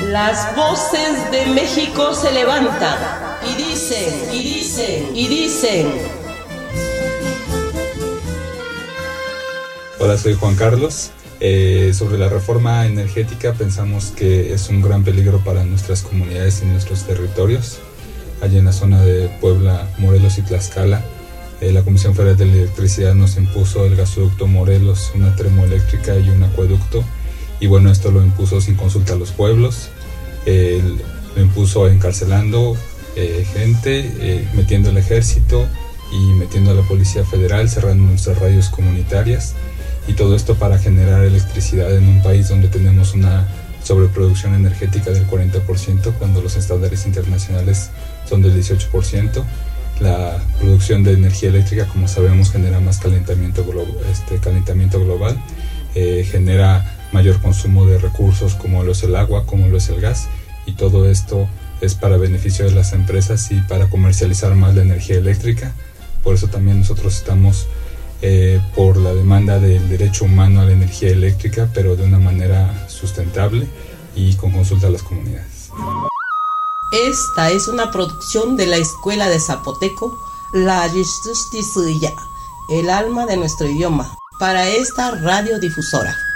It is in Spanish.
Las voces de México se levantan y dicen, y dicen, y dicen. Hola, soy Juan Carlos. Sobre la reforma energética pensamos que es un gran peligro para nuestras comunidades y nuestros territorios. Allí en la zona de Puebla, Morelos y Tlaxcala, la Comisión Federal de Electricidad nos impuso el gasoducto Morelos, una termoeléctrica y un acueducto. Y bueno, esto lo impuso sin consulta a los pueblos, lo impuso encarcelando gente, metiendo el ejército y metiendo a la Policía Federal, cerrando nuestras radios comunitarias. Y todo esto para generar electricidad en un país donde tenemos una sobreproducción energética del 40%, cuando los estándares internacionales son del 18%. La producción de energía eléctrica, como sabemos, genera más calentamiento global, genera mayor consumo de recursos como lo es el agua, como lo es el gas, y todo esto es para beneficio de las empresas y para comercializar más la energía eléctrica. Por eso también nosotros estamos por la demanda del derecho humano a la energía eléctrica, pero de una manera sustentable y con consulta a las comunidades. Esta es una producción de la Escuela de Zapoteco, la Yixtustisuya, el alma de nuestro idioma, para esta radiodifusora.